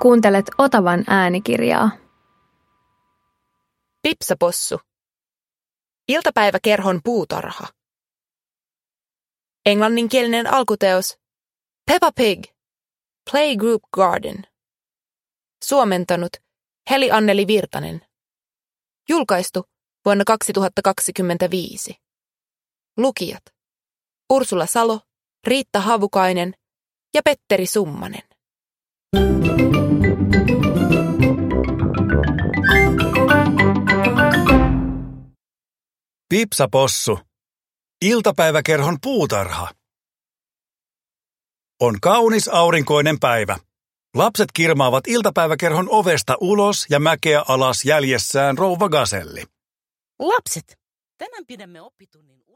Kuuntelet Otavan äänikirjaa. Pipsapossu. Iltapäiväkerhon puutarha. Englanninkielinen alkuteos Peppa Pig, Playgroup Garden. Suomentanut Heli Anneli Virtanen. Julkaistu vuonna 2025. Lukijat Ursula Salo, Riitta Havukainen ja Petteri Summanen. Pipsapossu. Iltapäiväkerhon puutarha. On kaunis aurinkoinen päivä. Lapset kirmaavat iltapäiväkerhon ovesta ulos ja mäkeä alas jäljessään rouva Gaselli. Lapset, tänään pidämme oppitunnin